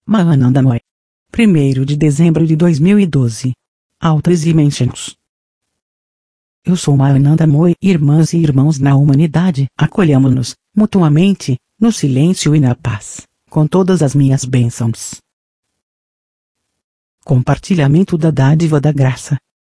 Mahananda Moy. 1º de dezembro de 2012. Altas Dimensions. Eu sou Mahananda Moy, irmãs e irmãos na humanidade, acolhamo-nos, mutuamente, no silêncio e na paz, com todas as minhas bênçãos. Compartilhamento da dádiva da graça.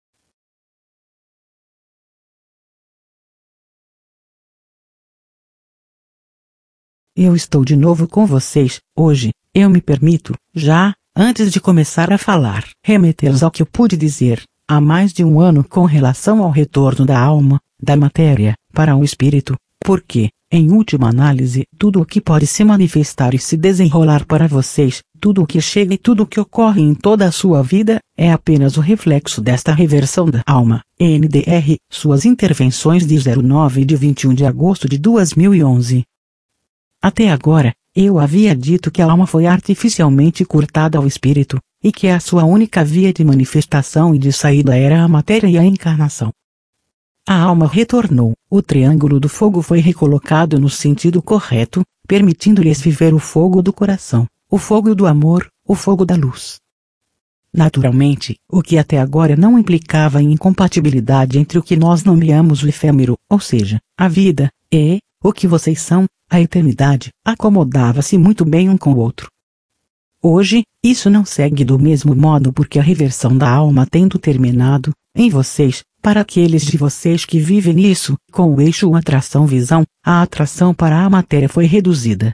Eu estou de novo com vocês. Hoje, eu me permito, já, antes de começar a falar, remetê-los ao que eu pude dizer, há mais de um ano com relação ao retorno da alma, da matéria, para o espírito, porque, em última análise, tudo o que pode se manifestar e se desenrolar para vocês, tudo o que chega e tudo o que ocorre em toda a sua vida, é apenas o reflexo desta reversão da alma, NDR, suas intervenções de 09 e de 21 de agosto de 2011. Até agora, eu havia dito que a alma foi artificialmente curtada ao espírito, e que a sua única via de manifestação e de saída era a matéria e a encarnação. A alma retornou, o triângulo do fogo foi recolocado no sentido correto, permitindo-lhes viver o fogo do coração, o fogo do amor, o fogo da luz. Naturalmente, o que até agora não implicava em incompatibilidade entre o que nós nomeamos o efêmero, ou seja, a vida, e o que vocês são, a eternidade, acomodava-se muito bem um com o outro. Hoje, isso não segue do mesmo modo porque a reversão da alma tendo terminado, em vocês, para aqueles de vocês que vivem nisso, com o eixo atração-visão, a atração para a matéria foi reduzida.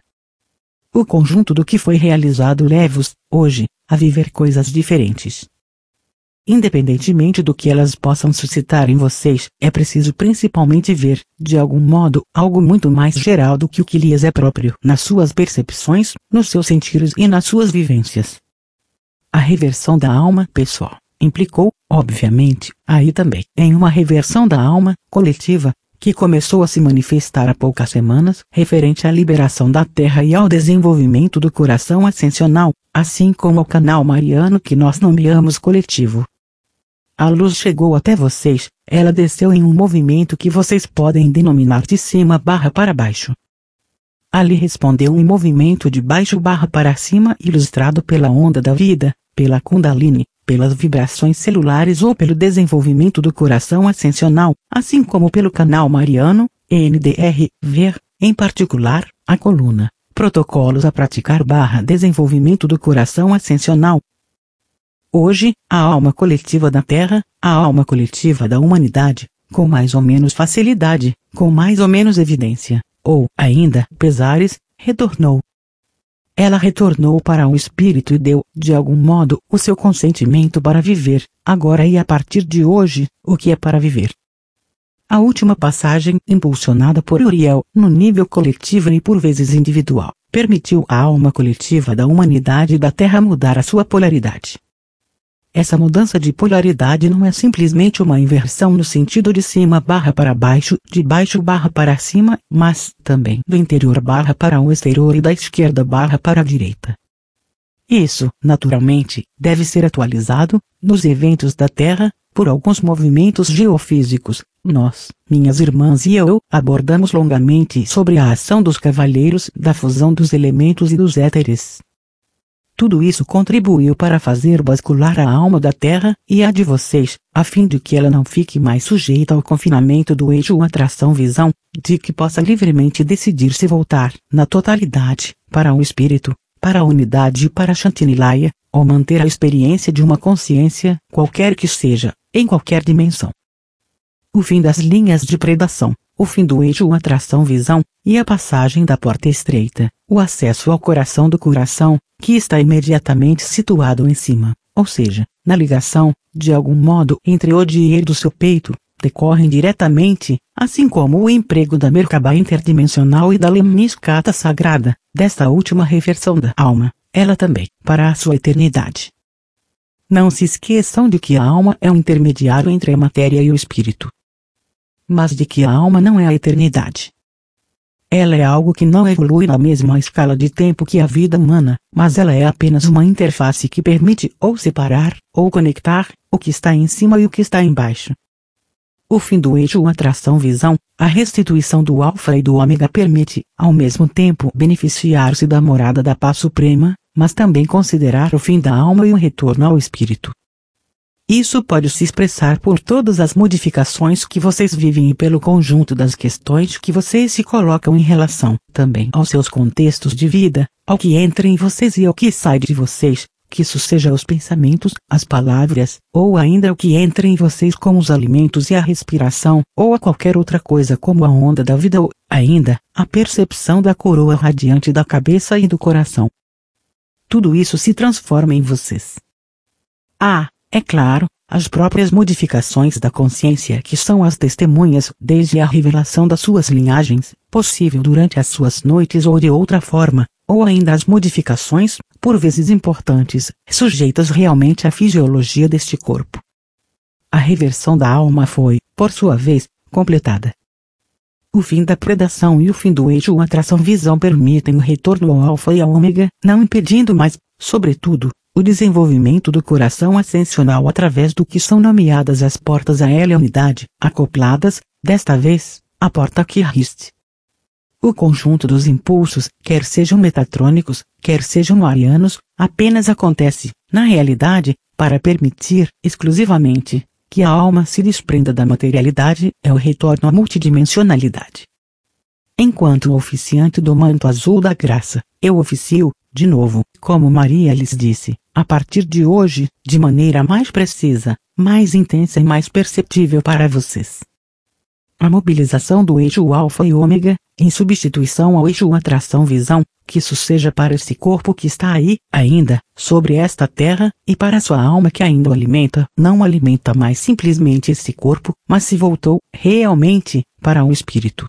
O conjunto do que foi realizado leva-os, hoje, a viver coisas diferentes. Independentemente do que elas possam suscitar em vocês, é preciso principalmente ver, de algum modo, algo muito mais geral do que o que lhes é próprio nas suas percepções, nos seus sentidos e nas suas vivências. A reversão da alma pessoal implicou, obviamente, aí também, em uma reversão da alma coletiva, que começou a se manifestar há poucas semanas, referente à liberação da Terra e ao desenvolvimento do coração ascensional, assim como ao canal mariano que nós nomeamos coletivo. A luz chegou até vocês, ela desceu em um movimento que vocês podem denominar de cima para baixo. Ali respondeu um movimento de baixo para cima ilustrado pela onda da vida, pela Kundalini, pelas vibrações celulares ou pelo desenvolvimento do coração ascensional, assim como pelo canal mariano, NDR, ver, em particular, a coluna, protocolos a praticar desenvolvimento do coração ascensional. Hoje, a alma coletiva da Terra, a alma coletiva da humanidade, com mais ou menos facilidade, com mais ou menos evidência, ou, ainda, pesares, retornou. Ela retornou para o espírito e deu, de algum modo, o seu consentimento para viver, agora e a partir de hoje, o que é para viver. A última passagem, impulsionada por Uriel, no nível coletivo e por vezes individual, permitiu à alma coletiva da humanidade e da Terra mudar a sua polaridade. Essa mudança de polaridade não é simplesmente uma inversão no sentido de cima para baixo, de baixo para cima, mas também do interior para o exterior e da esquerda para a direita. Isso, naturalmente, deve ser atualizado, nos eventos da Terra, por alguns movimentos geofísicos. Nós, minhas irmãs e eu, abordamos longamente sobre a ação dos cavaleiros da fusão dos elementos e dos éteres. Tudo isso contribuiu para fazer bascular a alma da Terra, e a de vocês, a fim de que ela não fique mais sujeita ao confinamento do eixo atração-visão, de que possa livremente decidir se voltar, na totalidade, para o espírito, para a unidade e para Shantinilaya, ou manter a experiência de uma consciência, qualquer que seja, em qualquer dimensão. O fim das linhas de predação, o fim do eixo atração-visão, e a passagem da porta estreita, o acesso ao coração do coração, que está imediatamente situado em cima, ou seja, na ligação, de algum modo, entre o dia do seu peito, decorrem diretamente, assim como o emprego da Merkabah interdimensional e da lemniscata sagrada, desta última reversão da alma, ela também, para a sua eternidade. Não se esqueçam de que a alma é um intermediário entre a matéria e o espírito. Mas de que a alma não é a eternidade. Ela é algo que não evolui na mesma escala de tempo que a vida humana, mas ela é apenas uma interface que permite ou separar, ou conectar, o que está em cima e o que está embaixo. O fim do eixo atração-visão, a restituição do alfa e do ômega permite, ao mesmo tempo, beneficiar-se da morada da paz suprema, mas também considerar o fim da alma e o retorno ao espírito. Isso pode se expressar por todas as modificações que vocês vivem e pelo conjunto das questões que vocês se colocam em relação também aos seus contextos de vida, ao que entra em vocês e ao que sai de vocês, que isso seja os pensamentos, as palavras, ou ainda o que entra em vocês como os alimentos e a respiração, ou a qualquer outra coisa como a onda da vida ou, ainda, a percepção da coroa radiante da cabeça e do coração. Tudo isso se transforma em vocês. É claro, as próprias modificações da consciência que são as testemunhas desde a revelação das suas linhagens, possível durante as suas noites ou de outra forma, ou ainda as modificações, por vezes importantes, sujeitas realmente à fisiologia deste corpo. A reversão da alma foi, por sua vez, completada. O fim da predação e o fim do eixo atração-visão permitem o retorno ao alfa e ao ômega, não impedindo mais, sobretudo, o desenvolvimento do coração ascensional através do que são nomeadas as portas à unidade, acopladas, desta vez, à porta Kirist. O conjunto dos impulsos, quer sejam metatrônicos, quer sejam marianos, apenas acontece, na realidade, para permitir, exclusivamente, que a alma se desprenda da materialidade, é o retorno à multidimensionalidade. Enquanto oficiante do manto azul da graça, eu oficio, de novo, como Maria lhes disse, a partir de hoje, de maneira mais precisa, mais intensa e mais perceptível para vocês. A mobilização do eixo alfa e ômega, em substituição ao eixo atração-visão, que isso seja para esse corpo que está aí, ainda, sobre esta terra, e para sua alma que ainda o alimenta, não alimenta mais simplesmente esse corpo, mas se voltou, realmente, para o espírito.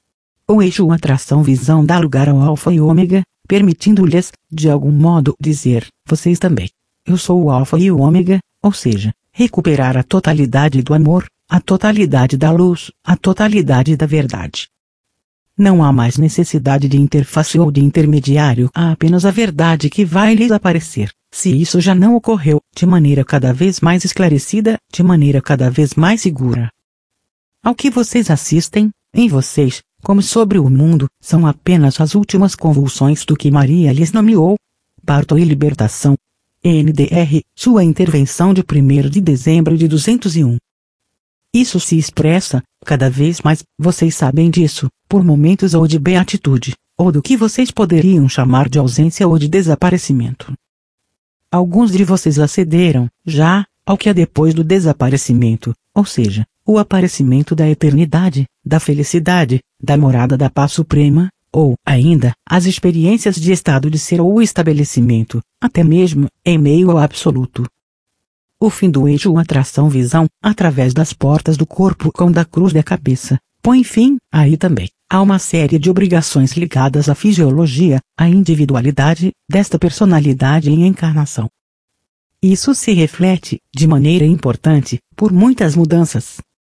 O eixo atração-visão dá lugar ao alfa e ômega, permitindo-lhes, de algum modo, dizer, vocês também. Eu sou o alfa e o ômega, ou seja, recuperar a totalidade do amor, a totalidade da luz, a totalidade da verdade. Não há mais necessidade de interface ou de intermediário, há apenas a verdade que vai lhes aparecer, se isso já não ocorreu, de maneira cada vez mais esclarecida, de maneira cada vez mais segura. Ao que vocês assistem, em vocês, como sobre o mundo, são apenas as últimas convulsões do que Maria lhes nomeou, parto e libertação. NDR, sua intervenção de 1º de dezembro de 201. Isso se expressa, cada vez mais, vocês sabem disso, por momentos ou de beatitude, ou do que vocês poderiam chamar de ausência ou de desaparecimento. Alguns de vocês acederam, já, ao que é depois do desaparecimento, ou seja, o aparecimento da eternidade, da felicidade, da morada da paz suprema, ou, ainda, as experiências de estado de ser ou estabelecimento, até mesmo, em meio ao absoluto. O fim do eixo atração-visão, através das portas do corpo com da cruz da cabeça, põe fim, aí também, a uma série de obrigações ligadas à fisiologia, à individualidade, desta personalidade em encarnação. Isso se reflete, de maneira importante, por muitas mudanças.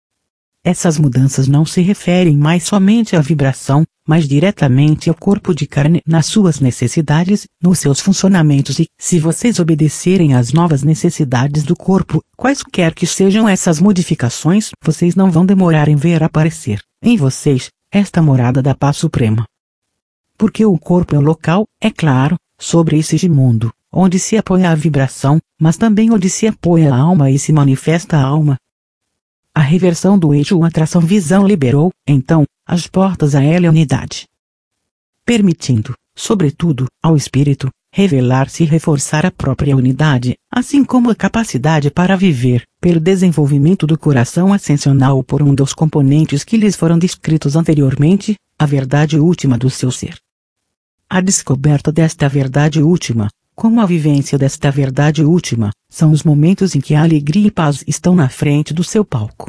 Essas mudanças não se referem mais somente à vibração, mas diretamente ao corpo de carne nas suas necessidades, nos seus funcionamentos e, se vocês obedecerem às novas necessidades do corpo, quaisquer que sejam essas modificações, vocês não vão demorar em ver aparecer, em vocês, esta morada da paz suprema. Porque o corpo é o local, é claro, sobre esse mundo, onde se apoia a vibração, mas também onde se apoia a alma e se manifesta a alma. A reversão do eixo atração-visão liberou, então, as portas à unidade. Permitindo, sobretudo, ao espírito, revelar-se e reforçar a própria unidade, assim como a capacidade para viver, pelo desenvolvimento do coração ascensional por um dos componentes que lhes foram descritos anteriormente, a verdade última do seu ser. A descoberta desta verdade última, como a vivência desta verdade última, são os momentos em que a alegria e paz estão na frente do seu palco.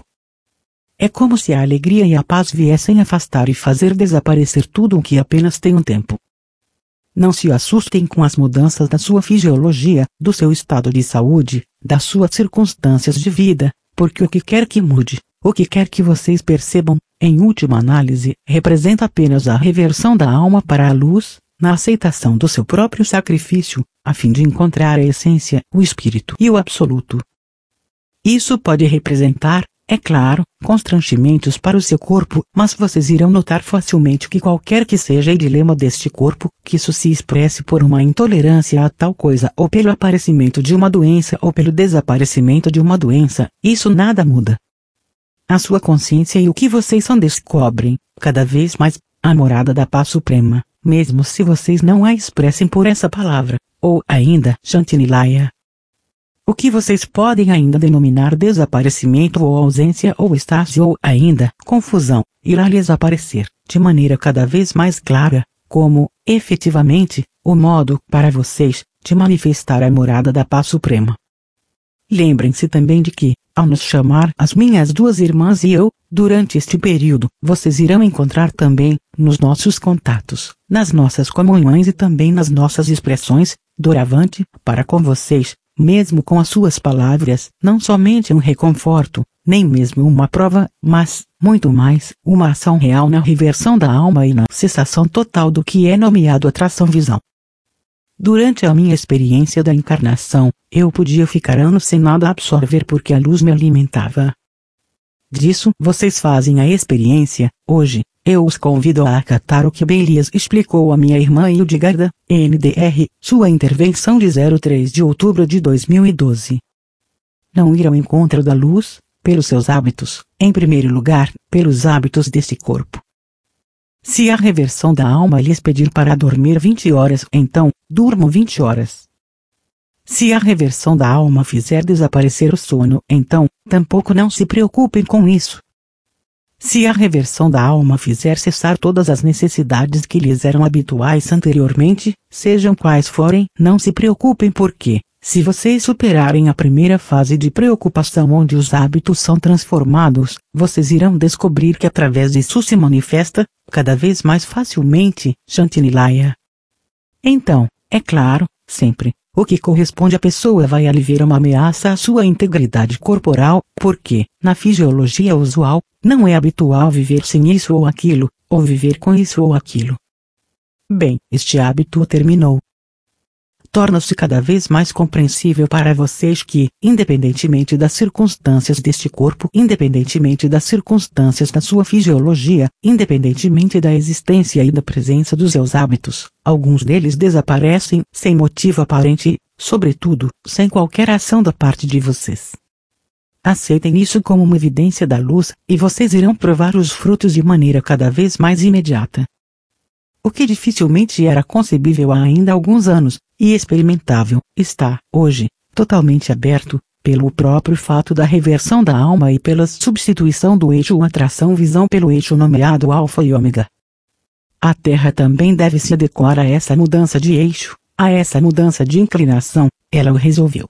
É como se a alegria e a paz viessem afastar e fazer desaparecer tudo o que apenas tem um tempo. Não se assustem com as mudanças da sua fisiologia, do seu estado de saúde, das suas circunstâncias de vida, porque o que quer que mude, o que quer que vocês percebam, em última análise, representa apenas a reversão da alma para a luz, na aceitação do seu próprio sacrifício, a fim de encontrar a essência, o espírito e o absoluto. Isso pode representar, é claro, constrangimentos para o seu corpo, mas vocês irão notar facilmente que qualquer que seja o dilema deste corpo, que isso se expresse por uma intolerância a tal coisa ou pelo aparecimento de uma doença ou pelo desaparecimento de uma doença, isso nada muda. A sua consciência e o que vocês são descobrem, cada vez mais, a morada da paz suprema, mesmo se vocês não a expressem por essa palavra, ou ainda Shantinilaya. O que vocês podem ainda denominar desaparecimento ou ausência ou estágio ou ainda confusão, irá lhes aparecer, de maneira cada vez mais clara, como, efetivamente, o modo para vocês de manifestar a morada da paz suprema. Lembrem-se também de que, ao nos chamar as minhas duas irmãs e eu, durante este período, vocês irão encontrar também, nos nossos contatos, nas nossas comunhões e também nas nossas expressões, doravante, para com vocês, mesmo com as suas palavras, não somente um reconforto, nem mesmo uma prova, mas, muito mais, uma ação real na reversão da alma e na cessação total do que é nomeado atração-visão. Durante a minha experiência da encarnação, eu podia ficar anos sem nada absorver porque a luz me alimentava. Disso vocês fazem a experiência, hoje. Eu os convido a acatar o que Belias explicou a minha irmã Hildegarda, NDR, sua intervenção de 03 de outubro de 2012. Não ir ao encontro da luz, pelos seus hábitos, em primeiro lugar, pelos hábitos deste corpo. Se a reversão da alma lhes pedir para dormir 20 horas, então, durmam 20 horas. Se a reversão da alma fizer desaparecer o sono, então, tampouco não se preocupem com isso. Se a reversão da alma fizer cessar todas as necessidades que lhes eram habituais anteriormente, sejam quais forem, não se preocupem porque, se vocês superarem a primeira fase de preocupação onde os hábitos são transformados, vocês irão descobrir que através disso se manifesta, cada vez mais facilmente, Shantinilaya. Então, é claro, sempre, o que corresponde à pessoa vai aliviar uma ameaça à sua integridade corporal, porque, na fisiologia usual, não é habitual viver sem isso ou aquilo, ou viver com isso ou aquilo. Bem, este hábito terminou. Torna-se cada vez mais compreensível para vocês que, independentemente das circunstâncias deste corpo, independentemente das circunstâncias da sua fisiologia, independentemente da existência e da presença dos seus hábitos, alguns deles desaparecem sem motivo aparente, sobretudo, sem qualquer ação da parte de vocês. Aceitem isso como uma evidência da luz, e vocês irão provar os frutos de maneira cada vez mais imediata. O que dificilmente era concebível há ainda alguns anos, e experimentável, está, hoje, totalmente aberto, pelo próprio fato da reversão da alma e pela substituição do eixo atração-visão pelo eixo nomeado Alfa e Ômega. A Terra também deve se adequar a essa mudança de eixo, a essa mudança de inclinação, ela o resolveu.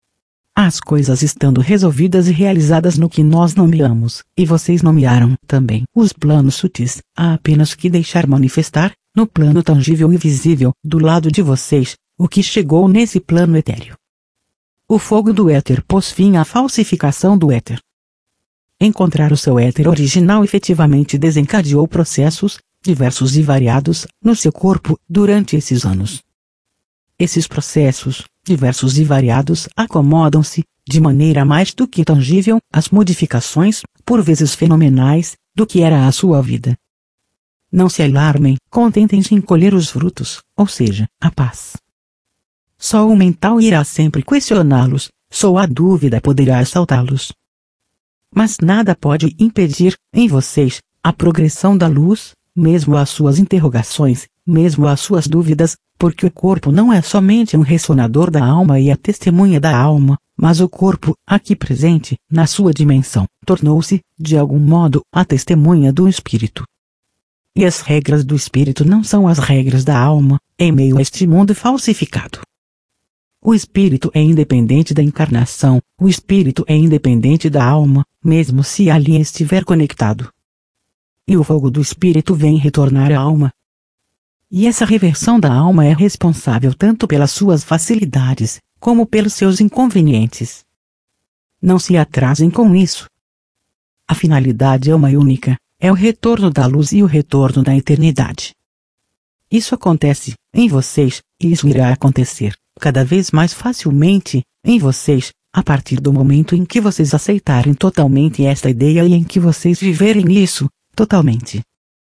As coisas estando resolvidas e realizadas no que nós nomeamos, e vocês nomearam também os planos sutis, há apenas que deixar manifestar, no plano tangível e visível, do lado de vocês, o que chegou nesse plano etéreo. O fogo do éter pôs fim à falsificação do éter. Encontrar o seu éter original efetivamente desencadeou processos, diversos e variados, no seu corpo, durante esses anos. Esses processos, diversos e variados, acomodam-se, de maneira mais do que tangível, às modificações, por vezes fenomenais, do que era a sua vida. Não se alarmem, contentem-se em colher os frutos, ou seja, a paz. Só o mental irá sempre questioná-los, só a dúvida poderá assaltá-los. Mas nada pode impedir, em vocês, a progressão da luz, mesmo as suas interrogações, mesmo as suas dúvidas, porque o corpo não é somente um ressonador da alma e a testemunha da alma, mas o corpo, aqui presente, na sua dimensão, tornou-se, de algum modo, a testemunha do espírito. E as regras do espírito não são as regras da alma, em meio a este mundo falsificado. O espírito é independente da encarnação, o espírito é independente da alma, mesmo se ali estiver conectado. E o fogo do espírito vem retornar à alma. E essa reversão da alma é responsável tanto pelas suas facilidades, como pelos seus inconvenientes. Não se atrasem com isso. A finalidade é uma e única, é o retorno da luz e o retorno da eternidade. Isso acontece, em vocês, e isso irá acontecer, cada vez mais facilmente, em vocês, a partir do momento em que vocês aceitarem totalmente esta ideia e em que vocês viverem nisso, totalmente.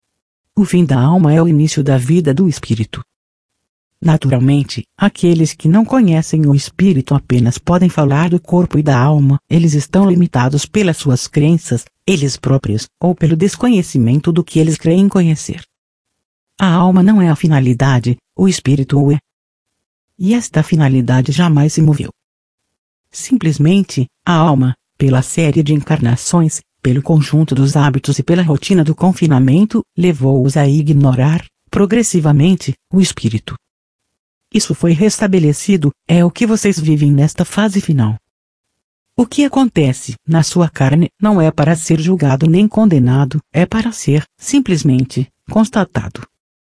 O fim da alma é o início da vida do espírito. Naturalmente, aqueles que não conhecem o espírito apenas podem falar do corpo e da alma, eles estão limitados pelas suas crenças, eles próprios, ou pelo desconhecimento do que eles creem conhecer. A alma não é a finalidade, o espírito o é. E esta finalidade jamais se moveu. Simplesmente, a alma, pela série de encarnações, pelo conjunto dos hábitos e pela rotina do confinamento, levou-os a ignorar, progressivamente, o espírito. Isso foi restabelecido, é o que vocês vivem nesta fase final. O que acontece na sua carne não é para ser julgado nem condenado, é para ser, simplesmente, constatado.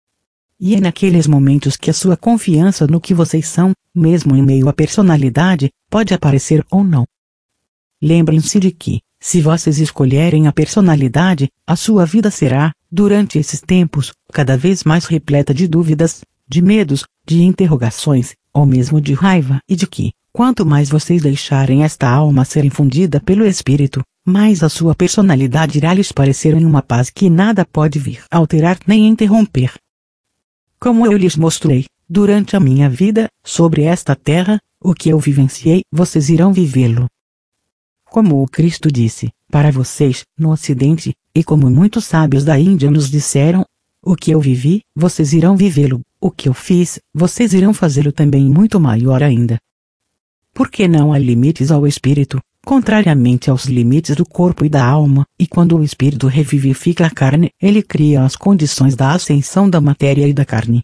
E é naqueles momentos que a sua confiança no que vocês são, mesmo em meio à personalidade, pode aparecer ou não. Lembrem-se de que, se vocês escolherem a personalidade, a sua vida será, durante esses tempos, cada vez mais repleta de dúvidas, de medos, de interrogações, ou mesmo de raiva e de que, quanto mais vocês deixarem esta alma ser infundida pelo Espírito, mais a sua personalidade irá lhes parecer em uma paz que nada pode vir alterar nem interromper. Como eu lhes mostrei, durante a minha vida, sobre esta terra, o que eu vivenciei, vocês irão vivê-lo. Como o Cristo disse, para vocês, no Ocidente, e como muitos sábios da Índia nos disseram, o que eu vivi, vocês irão vivê-lo, o que eu fiz, vocês irão fazê-lo também muito maior ainda. Porque não há limites ao espírito, contrariamente aos limites do corpo e da alma, e quando o espírito revivifica a carne, ele cria as condições da ascensão da matéria e da carne.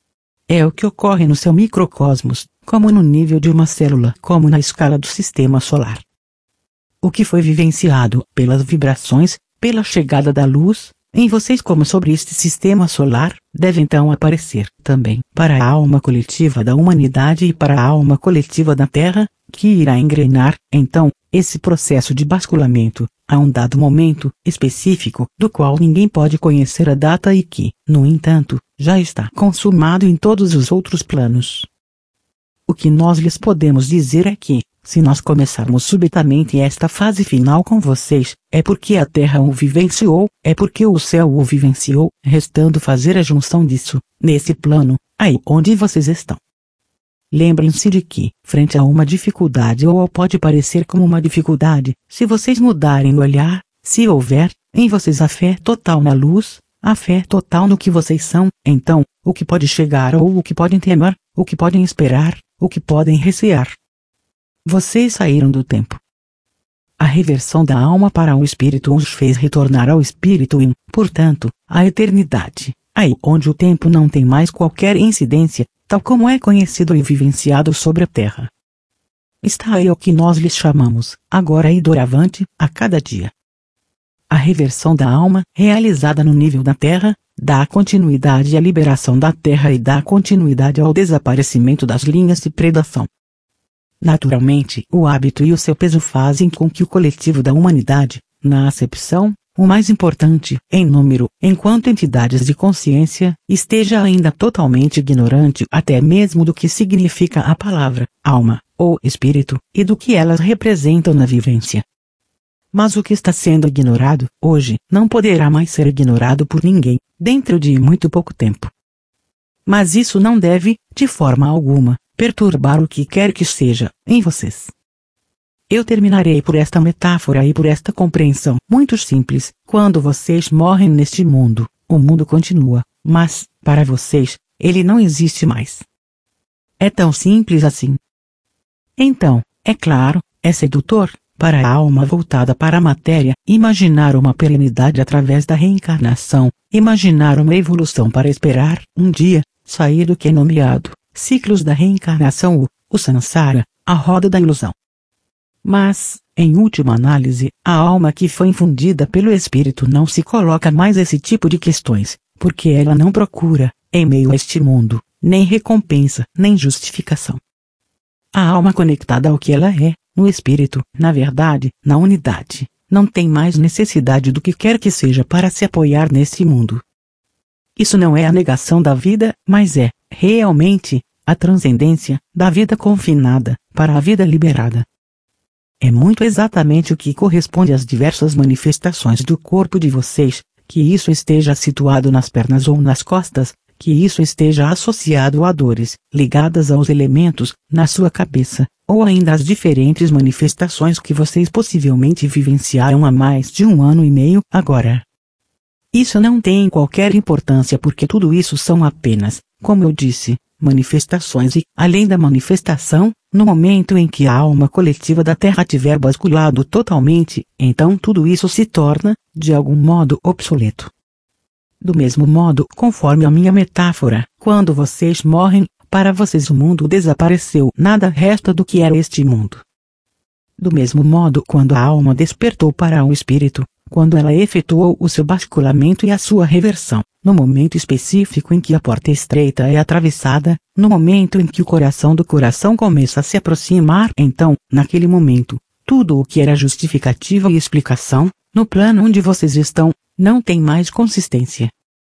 É o que ocorre no seu microcosmos, como no nível de uma célula, como na escala do sistema solar. O que foi vivenciado pelas vibrações, pela chegada da luz, em vocês como sobre este sistema solar, deve então aparecer também para a alma coletiva da humanidade e para a alma coletiva da Terra, que irá engrenar, então, esse processo de basculamento, a um dado momento específico, do qual ninguém pode conhecer a data e que, no entanto, já está consumado em todos os outros planos. O que nós lhes podemos dizer é que, se nós começarmos subitamente esta fase final com vocês, é porque a Terra o vivenciou, é porque o céu o vivenciou, restando fazer a junção disso, nesse plano, aí onde vocês estão. Lembrem-se de que, frente a uma dificuldade ou pode parecer como uma dificuldade, se vocês mudarem o olhar, se houver, em vocês a fé total na luz, a fé total no que vocês são, então, o que pode chegar ou o que podem temer, o que podem esperar, o que podem recear. Vocês saíram do tempo. A reversão da alma para o espírito os fez retornar ao espírito e, portanto, à eternidade, aí onde o tempo não tem mais qualquer incidência, tal como é conhecido e vivenciado sobre a terra. Está aí o que nós lhes chamamos, agora e doravante, a cada dia. A reversão da alma, realizada no nível da terra, dá continuidade à liberação da terra e dá continuidade ao desaparecimento das linhas de predação. Naturalmente, o hábito e o seu peso fazem com que o coletivo da humanidade, na acepção, o mais importante, em número, enquanto entidades de consciência, esteja ainda totalmente ignorante até mesmo do que significa a palavra, alma, ou espírito, e do que elas representam na vivência. Mas o que está sendo ignorado, hoje, não poderá mais ser ignorado por ninguém, dentro de muito pouco tempo. Mas isso não deve, de forma alguma, perturbar o que quer que seja, em vocês. Eu terminarei por esta metáfora e por esta compreensão muito simples. Quando vocês morrem neste mundo, o mundo continua, mas, para vocês, ele não existe mais. É tão simples assim. Então, é claro, é sedutor, para a alma voltada para a matéria, imaginar uma perenidade através da reencarnação, imaginar uma evolução para esperar, um dia, sair do que é nomeado ciclos da reencarnação, o samsara, a roda da ilusão. Mas, em última análise, a alma que foi infundida pelo Espírito não se coloca mais esse tipo de questões, porque ela não procura, em meio a este mundo, nem recompensa, nem justificação. A alma conectada ao que ela é, no Espírito, na verdade, na unidade, não tem mais necessidade do que quer que seja para se apoiar nesse mundo. Isso não é a negação da vida, mas é, realmente, a transcendência da vida confinada para a vida liberada. é muito exatamente o que corresponde às diversas manifestações do corpo de vocês, que isso esteja situado nas pernas ou nas costas, que isso esteja associado a dores, ligadas aos elementos, na sua cabeça, ou ainda às diferentes manifestações que vocês possivelmente vivenciaram há mais de 1 ano e meio agora. Isso não tem qualquer importância porque tudo isso são apenas, como eu disse, manifestações e, além da manifestação, no momento em que a alma coletiva da Terra tiver basculado totalmente, então tudo isso se torna, de algum modo, obsoleto. Do mesmo modo, conforme a minha metáfora, quando vocês morrem, para vocês o mundo desapareceu, nada resta do que era este mundo. Do mesmo modo, quando a alma despertou para o espírito, quando ela efetuou o seu basculamento e a sua reversão, no momento específico em que a porta estreita é atravessada, no momento em que o coração do coração começa a se aproximar, então, naquele momento, tudo o que era justificativa e explicação, no plano onde vocês estão, não tem mais consistência.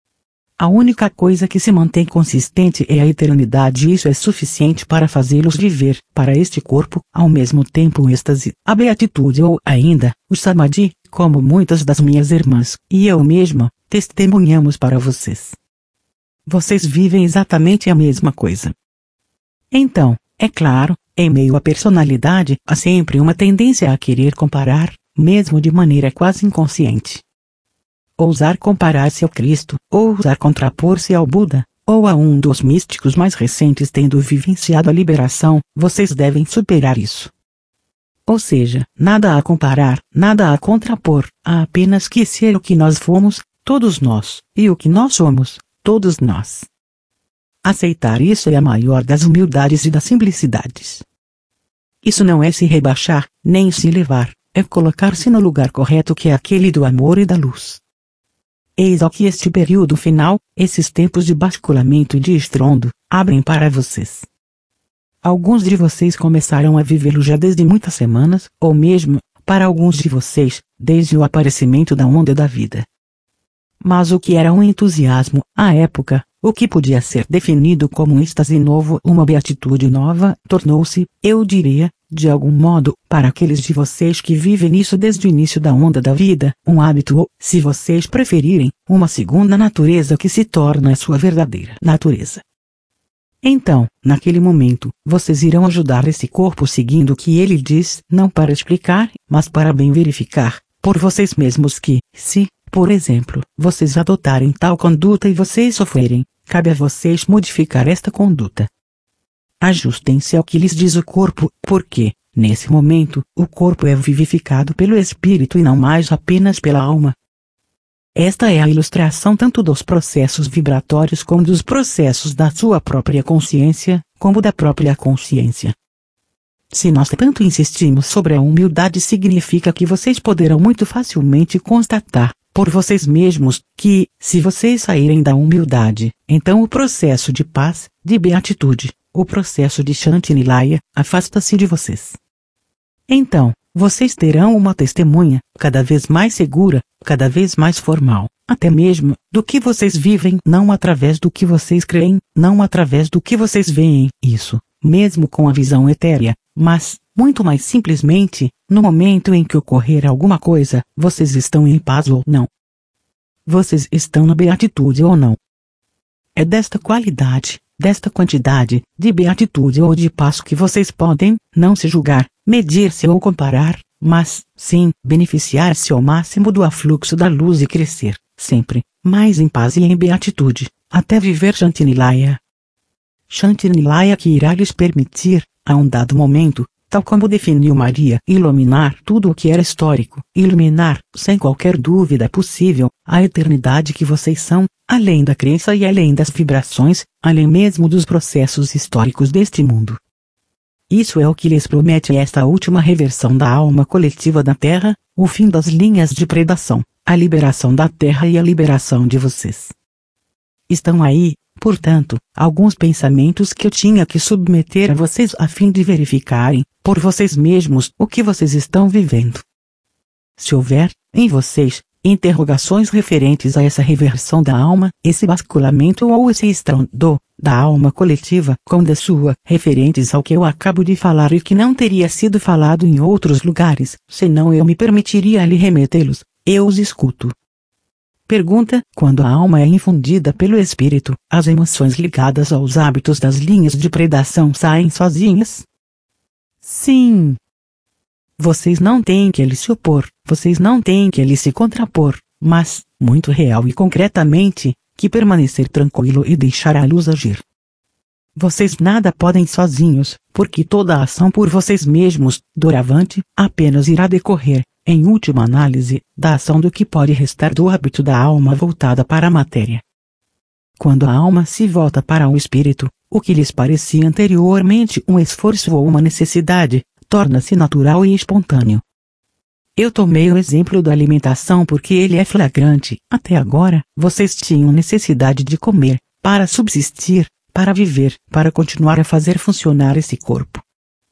A única coisa que se mantém consistente é a eternidade e isso é suficiente para fazê-los viver, para este corpo, ao mesmo tempo o êxtase, a beatitude ou ainda, o samadhi, como muitas das minhas irmãs, e eu mesma, testemunhamos para vocês. Vocês vivem exatamente a mesma coisa. Então, é claro, em meio à personalidade, há sempre uma tendência a querer comparar, mesmo de maneira quase inconsciente. Ousar comparar-se ao Cristo, ou ousar contrapor-se ao Buda, ou a um dos místicos mais recentes tendo vivenciado a liberação, vocês devem superar isso. Ou seja, nada a comparar, nada a contrapor, há apenas que ser o que nós fomos, todos nós, e o que nós somos, todos nós. Aceitar isso é a maior das humildades e das simplicidades. Isso não é se rebaixar, nem se elevar, é colocar-se no lugar correto que é aquele do amor e da luz. Eis ao que este período final, esses tempos de basculamento e de estrondo, abrem para vocês. Alguns de vocês começaram a vivê-lo já desde muitas semanas, ou mesmo, para alguns de vocês, desde o aparecimento da onda da vida. Mas o que era um entusiasmo, à época, o que podia ser definido como um êxtase novo, uma beatitude nova, tornou-se, eu diria, de algum modo, para aqueles de vocês que vivem nisso desde o início da onda da vida, um hábito ou, se vocês preferirem, uma segunda natureza que se torna a sua verdadeira natureza. Então, naquele momento, vocês irão ajudar esse corpo seguindo o que ele diz, não para explicar, mas para bem verificar, por vocês mesmos que, se, por exemplo, vocês adotarem tal conduta e vocês sofrerem, cabe a vocês modificar esta conduta. Ajustem-se ao que lhes diz o corpo, porque, nesse momento, o corpo é vivificado pelo espírito e não mais apenas pela alma. Esta é a ilustração tanto dos processos vibratórios como dos processos da sua própria consciência, como da própria consciência. Se nós tanto insistimos sobre a humildade, significa que vocês poderão muito facilmente constatar, por vocês mesmos, que, se vocês saírem da humildade, então o processo de paz, de beatitude, o processo de Shanti-Nilaya, afasta-se de vocês. Então, vocês terão uma testemunha, cada vez mais segura, cada vez mais formal, até mesmo, do que vocês vivem, não através do que vocês creem, não através do que vocês veem, isso, mesmo com a visão etérea, mas, muito mais simplesmente, no momento em que ocorrer alguma coisa, vocês estão em paz ou não. Vocês estão na beatitude ou não. É desta qualidade, desta quantidade, de beatitude ou de paz que vocês podem, não se julgar, medir-se ou comparar, mas, sim, beneficiar-se ao máximo do afluxo da luz e crescer, sempre, mais em paz e em beatitude, até viver Shanti-Nilaya. Shanti-Nilaya que irá lhes permitir, a um dado momento, tal como definiu Maria, iluminar tudo o que era histórico, iluminar, sem qualquer dúvida possível, a eternidade que vocês são, além da crença e além das vibrações, além mesmo dos processos históricos deste mundo. Isso é o que lhes promete esta última reversão da alma coletiva da Terra, o fim das linhas de predação, a liberação da Terra e a liberação de vocês. Estão aí, portanto, alguns pensamentos que eu tinha que submeter a vocês a fim de verificarem, por vocês mesmos, o que vocês estão vivendo. Se houver, em vocês, Interrogações referentes a essa reversão da alma, esse basculamento ou esse estrondo da alma coletiva com da sua, referentes ao que eu acabo de falar e que não teria sido falado em outros lugares, senão eu me permitiria lhe remetê-los. Eu os escuto. Pergunta: quando a alma é infundida pelo espírito, as emoções ligadas aos hábitos das linhas de predação saem sozinhas? Sim. Vocês não têm que lhe se opor, vocês não têm que lhe se contrapor, mas, muito real e concretamente, que permanecer tranquilo e deixar a luz agir. Vocês nada podem sozinhos, porque toda a ação por vocês mesmos, doravante, apenas irá decorrer, em última análise, da ação do que pode restar do hábito da alma voltada para a matéria. Quando a alma se volta para o espírito, o que lhes parecia anteriormente um esforço ou uma necessidade, torna-se natural e espontâneo. Eu tomei o exemplo da alimentação porque ele é flagrante. Até agora, vocês tinham necessidade de comer, para subsistir, para viver, para continuar a fazer funcionar esse corpo.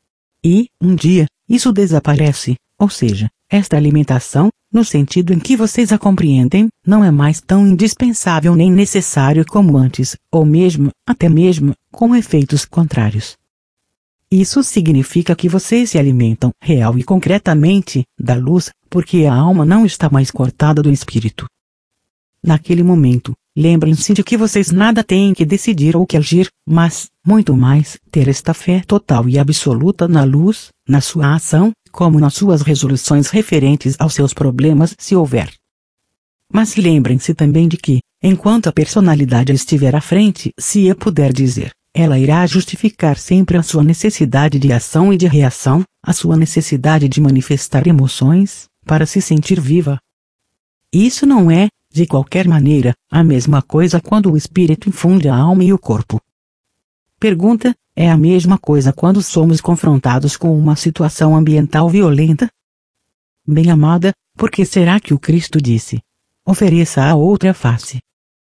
E, um dia, isso desaparece, ou seja, esta alimentação, no sentido em que vocês a compreendem, não é mais tão indispensável nem necessário como antes, ou mesmo, até mesmo, com efeitos contrários. Isso significa que vocês se alimentam, real e concretamente, da luz, porque a alma não está mais cortada do espírito. Naquele momento, lembrem-se de que vocês nada têm que decidir ou que agir, mas, muito mais, ter esta fé total e absoluta na luz, na sua ação, como nas suas resoluções referentes aos seus problemas se houver. Mas lembrem-se também de que, enquanto a personalidade estiver à frente, se eu puder dizer, ela irá justificar sempre a sua necessidade de ação e de reação, a sua necessidade de manifestar emoções, para se sentir viva. Isso não é, de qualquer maneira, a mesma coisa quando o espírito infunde a alma e o corpo. Pergunta: é a mesma coisa quando somos confrontados com uma situação ambiental violenta? Bem-amada, por que será que o Cristo disse: ofereça a outra face?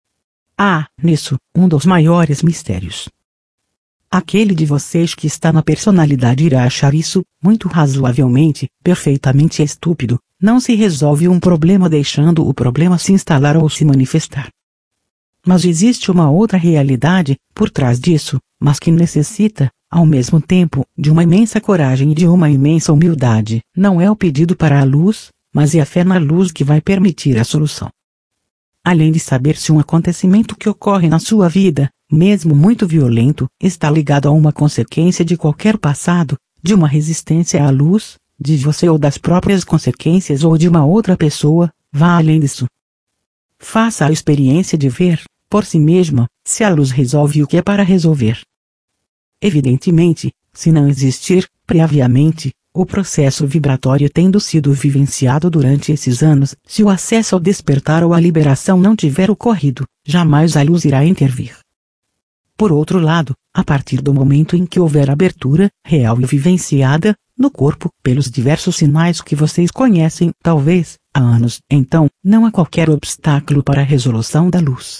Há, nisso, um dos maiores mistérios. Aquele de vocês que está na personalidade irá achar isso, muito razoavelmente, perfeitamente estúpido. Não se resolve um problema deixando o problema se instalar ou se manifestar. Mas existe uma outra realidade, por trás disso, mas que necessita, ao mesmo tempo, de uma imensa coragem e de uma imensa humildade. Não é o pedido para a luz, mas é a fé na luz que vai permitir a solução. Além de saber se um acontecimento que ocorre na sua vida, mesmo muito violento, está ligado a uma consequência de qualquer passado, de uma resistência à luz, de você ou das próprias consequências ou de uma outra pessoa, vá além disso. Faça a experiência de ver, por si mesma, se a luz resolve o que é para resolver. Evidentemente, se não existir, previamente, o processo vibratório tendo sido vivenciado durante esses anos, se o acesso ao despertar ou à liberação não tiver ocorrido, jamais a luz irá intervir. Por outro lado, a partir do momento em que houver abertura, real e vivenciada, no corpo, pelos diversos sinais que vocês conhecem, talvez, há anos, então, não há qualquer obstáculo para a resolução da luz.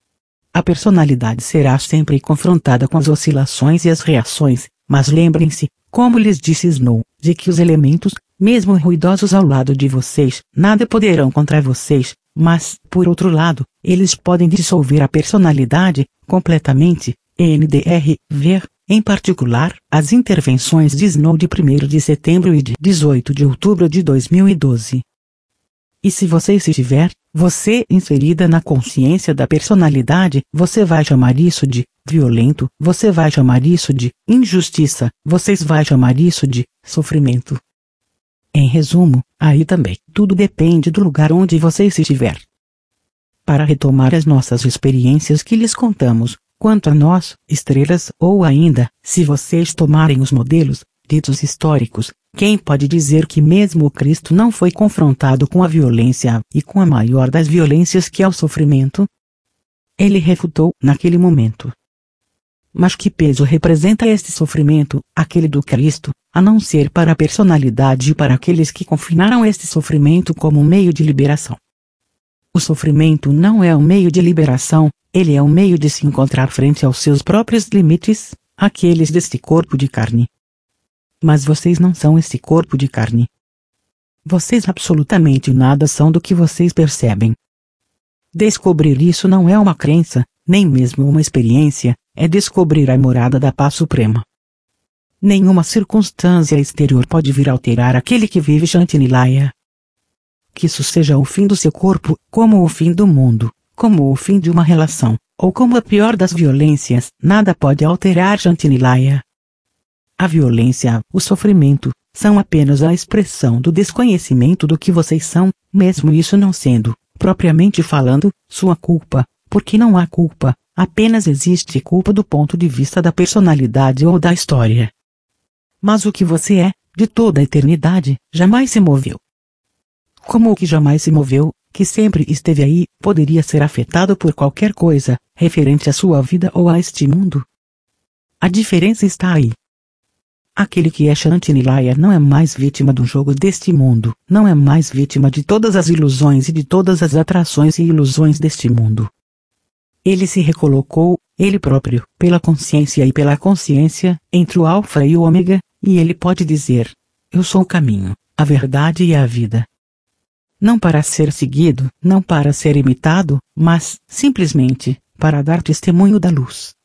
A personalidade será sempre confrontada com as oscilações e as reações, mas lembrem-se, como lhes disse Snow, de que os elementos, mesmo ruidosos ao lado de vocês, nada poderão contra vocês, mas, por outro lado, eles podem dissolver a personalidade, completamente. NDR, ver, em particular, as intervenções de Snow de 1º de setembro e de 18 de outubro de 2012. E se você estiver, você inserida na consciência da personalidade, você vai chamar isso de violento, você vai chamar isso de injustiça, vocês vai chamar isso de sofrimento. Em resumo, aí também, tudo depende do lugar onde você estiver. Para retomar as nossas experiências que lhes contamos, quanto a nós, estrelas, ou ainda, se vocês tomarem os modelos, ditos históricos, quem pode dizer que mesmo o Cristo não foi confrontado com a violência, e com a maior das violências que é o sofrimento? Ele refutou, naquele momento. Mas que peso representa este sofrimento, aquele do Cristo, a não ser para a personalidade e para aqueles que confinaram este sofrimento como um meio de liberação? O sofrimento não é um meio de liberação, ele é um meio de se encontrar frente aos seus próprios limites, aqueles deste corpo de carne. Mas vocês não são esse corpo de carne. Vocês absolutamente nada são do que vocês percebem. Descobrir isso não é uma crença, nem mesmo uma experiência, é descobrir a morada da paz suprema. Nenhuma circunstância exterior pode vir alterar aquele que vive Shanti Nilaya. Que isso seja o fim do seu corpo, como o fim do mundo, como o fim de uma relação, ou como a pior das violências, nada pode alterar Shanti Nilaya. A violência, o sofrimento, são apenas a expressão do desconhecimento do que vocês são, mesmo isso não sendo, propriamente falando, sua culpa, porque não há culpa, apenas existe culpa do ponto de vista da personalidade ou da história. Mas o que você é, de toda a eternidade, jamais se moveu. Como o que jamais se moveu, que sempre esteve aí, poderia ser afetado por qualquer coisa, referente à sua vida ou a este mundo? A diferença está aí. Aquele que é Shanti Nilaya não é mais vítima do jogo deste mundo, não é mais vítima de todas as ilusões e de todas as atrações e ilusões deste mundo. Ele se recolocou, ele próprio, pela consciência e pela consciência, entre o alfa e o ômega, e ele pode dizer: eu sou o caminho, a verdade e a vida. Não para ser seguido, não para ser imitado, mas, simplesmente, para dar testemunho da luz.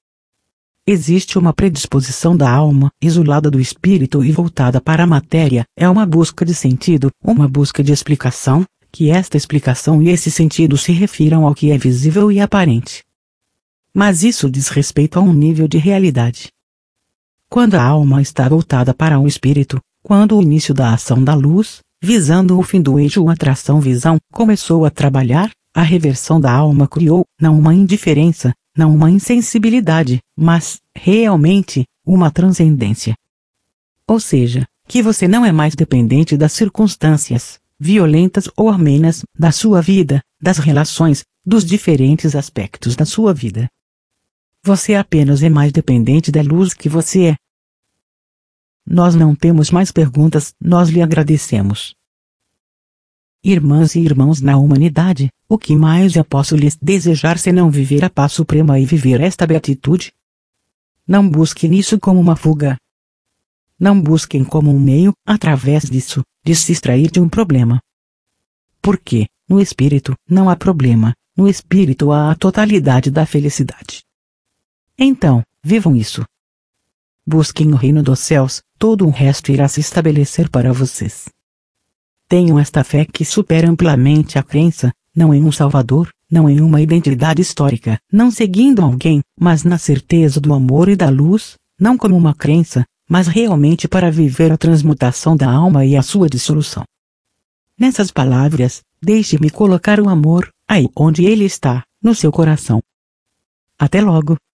Existe uma predisposição da alma, isolada do espírito e voltada para a matéria, é uma busca de sentido, uma busca de explicação, que esta explicação e esse sentido se refiram ao que é visível e aparente. Mas isso diz respeito a um nível de realidade. Quando a alma está voltada para o espírito, quando o início da ação da luz, visando o fim do eixo atração-visão, começou a trabalhar, a reversão da alma criou, não uma indiferença, não uma insensibilidade, mas, realmente, uma transcendência. Ou seja, que você não é mais dependente das circunstâncias, violentas ou amenas, da sua vida, das relações, dos diferentes aspectos da sua vida. Você apenas é mais dependente da luz que você é. Nós não temos mais perguntas, nós lhe agradecemos. Irmãs e irmãos na humanidade, o que mais já posso lhes desejar senão viver a paz suprema e viver esta beatitude? Não busquem nisso como uma fuga. Não busquem como um meio, através disso, de se extrair de um problema. Porque, no espírito, não há problema, no espírito há a totalidade da felicidade. Então, vivam isso. Busquem o reino dos céus, todo o resto irá se estabelecer para vocês. Tenham esta fé que supera amplamente a crença, não em um salvador, não em uma identidade histórica, não seguindo alguém, mas na certeza do amor e da luz, não como uma crença, mas realmente para viver a transmutação da alma e a sua dissolução. Nessas palavras, deixe-me colocar o amor, aí onde ele está, no seu coração. Até logo.